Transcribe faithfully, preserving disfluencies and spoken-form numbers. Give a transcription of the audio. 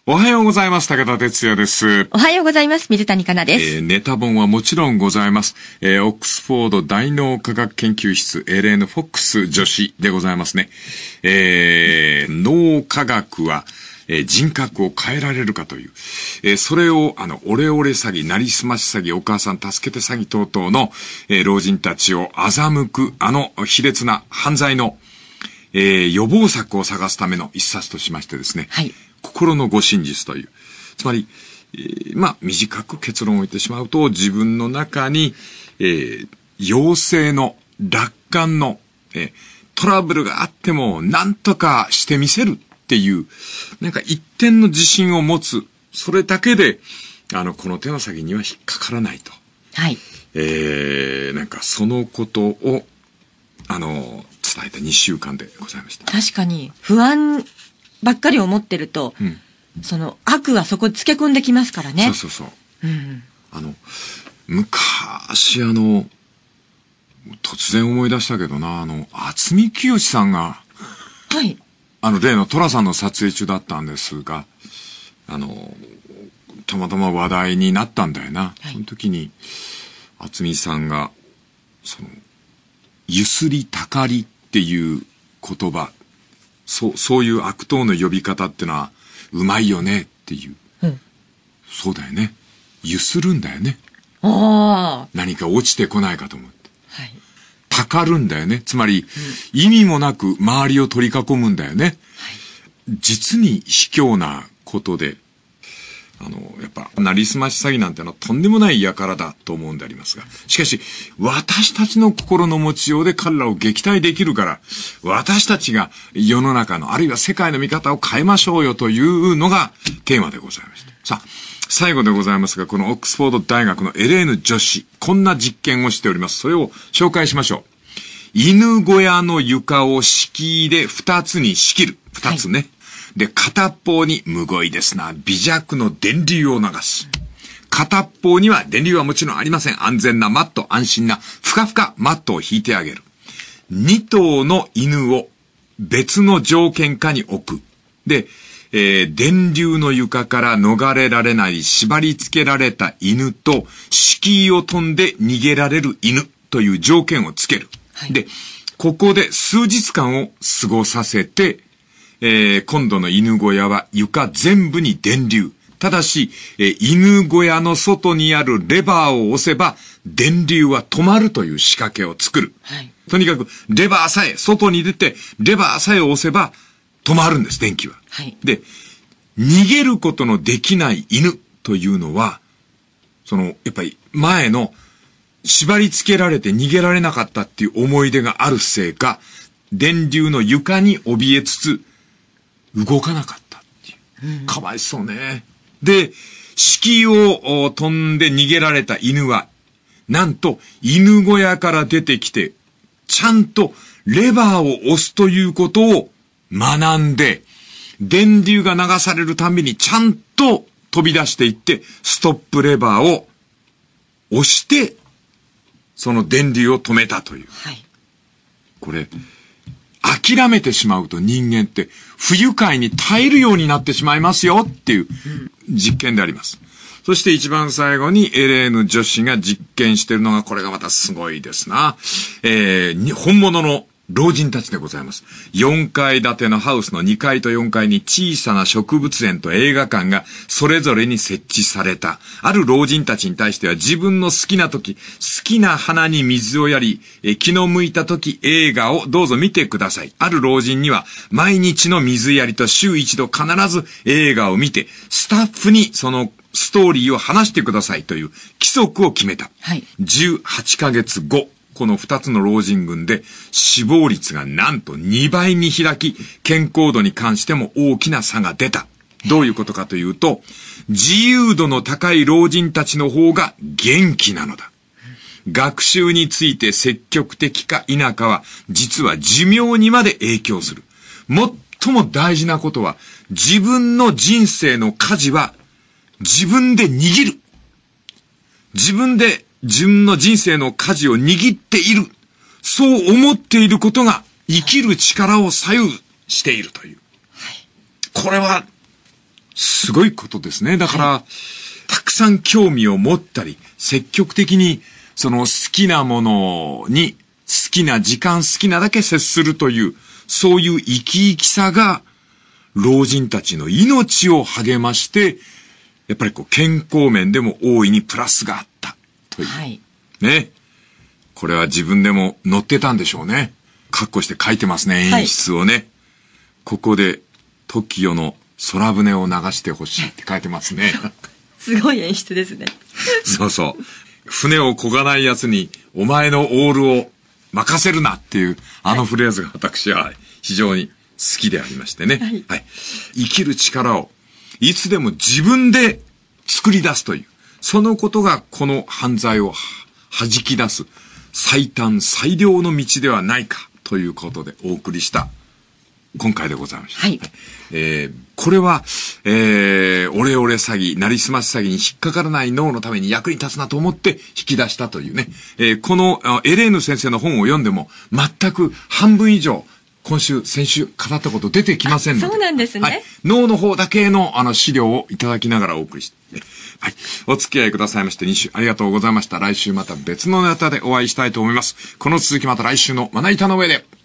おはようございます。武田哲也です。 おはようございます。水谷香奈です。 えー、ネタ本はもちろんございます。えー、オックスフォード大脳科学研究室エレーヌ・フォックス女子でございますね。えー、脳科学は、えー、人格を変えられるかという。えー、それを、あの、オレオレ詐欺、なりすまし詐欺、お母さん助けて詐欺等々の、えー、老人たちを欺く、あの卑劣な犯罪の、えー、予防策を探すための一冊としましてですね。 はい。 心の護身術という。つまり、えー、まあ、短く結論を言ってしまうと、自分の中に、えー、陽性の、楽観の、えー、トラブルがあっても、何とかしてみせるっていう、なんか一点の自信を持つ。それだけで、あの、この手の先には引っかからないと。 はい。 えー、なんかそのことを、あの、伝えたにしゅうかんでございました。 確かに、不安ばっかり思ってると、うん、その悪はそこにつけ込んできますからね。 そうそうそう。 うん、 あの、昔あの、突然思い出したけどな、あの、渥美清さんが、 はい。 あの、例の寅さんの撮影中だったんですが、あの、たまたま話題になったんだよな。はい、その時に、渥美さんが、その、ゆすりたかりっていう言葉、そう、そういう悪党の呼び方ってのは、うまいよねっていう。うん、そうだよね。ゆするんだよね。 ああ。 何か落ちてこないかと思って。 はい。 たかるんだよね。つまり、うん、意味もなく周りを取り囲むんだよね。はい、実に卑怯なことで、あの、やっぱ、なりすまし詐欺なんてのはとんでもない輩だと思うんでありますが。しかし、私たちの心の持ちようで彼らを撃退できるから、私たちが世の中の、あるいは世界の見方を変えましょうよというのがテーマでございました。さあ、最後でございますが、このオックスフォード大学のエレーヌ女子、こんな実験をしております。それを紹介しましょう。犬小屋の床を敷居で二つに仕切る。二つね。はいで、片方にむごいですな、微弱の電流を流す。片方には電流はもちろんありません。安全なマット、安心なふかふかマットを引いてあげる。二頭の犬を別の条件下に置く。で、えー、電流の床から逃れられない縛り付けられた犬と敷居を飛んで逃げられる犬という条件をつける。はい、で、ここで数日間を過ごさせて、えー、今度の犬小屋は床全部に電流。ただし、えー、犬小屋の外にあるレバーを押せば、電流は止まるという仕掛けを作る。はい、とにかく、レバーさえ、外に出て、レバーさえ押せば、止まるんです、電気は。はい、で、逃げることのできない犬というのは、その、やっぱり前の、縛り付けられて逃げられなかったっていう思い出があるせいか、電流の床に怯えつつ、動かなかったっていう。かわいそうね。で、敷居を飛んで逃げられた犬は、なんと犬小屋から出てきて、ちゃんとレバーを押すということを学んで、電流が流されるたびにちゃんと飛び出していって、ストップレバーを押して、その電流を止めたという。はい、これ、諦めてしまうと人間って不愉快に耐えるようになってしまいますよっていう実験であります。そして一番最後にエレーヌ女子が実験しているのがこれがまたすごいですな。えー、本物の老人たちでございます。よんかい建てのハウスのにかいとよんかいに小さな植物園と映画館がそれぞれに設置された。ある老人たちに対しては自分の好きな時、好きな花に水をやり、え気の向いた時映画をどうぞ見てください。ある老人には毎日の水やりと週一度必ず映画を見て、スタッフにそのストーリーを話してくださいという規則を決めた。はい、じゅうはちかげつご。この二つの老人群で死亡率がなんとにばいに開き、健康度に関しても大きな差が出た。どういうことかというと、自由度の高い老人たちの方が元気なのだ。学習について積極的か否かは、実は寿命にまで影響する。最も大事なことは、自分の人生の舵は自分で握る。自分で自分の人生の舵を握っている。そう思っていることが生きる力を左右しているという。はい、これはすごいことですね。だから、はい、たくさん興味を持ったり、積極的にその好きなものに好きな時間好きなだけ接するという、そういう生き生きさが老人たちの命を励まして、やっぱりこう健康面でも大いにプラスがあったという。はい。ね。これは自分でも載ってたんでしょうね。括弧して書いてますね、演出をね。はい、ここで トキオ の空船を流してほしいって書いてますね。 すごい演出ですね。 そうそう。船を漕がない奴にお前のオールを任せるなっていうあのフレーズが私は非常に好きでありましてね。はい。はい、生きる力をいつでも自分で作り出すという、そのことがこの犯罪を弾き出す最短最良の道ではないかということでお送りした今回でございました。はい。えー、これは、えー、オレオレ詐欺、なりすまし詐欺に引っかからない脳のために役に立つなと思って引き出したというね。えー、このエレーヌ先生の本を読んでも全く半分以上、今週、先週語ったこと出てきませんので。 そうなんですね。はい。 脳の方だけのあの資料をいただきながらお送りして、ね。はい。お付き合いくださいましてに週ありがとうございました。来週また別のネタでお会いしたいと思います。この続きまた来週のまな板の上で。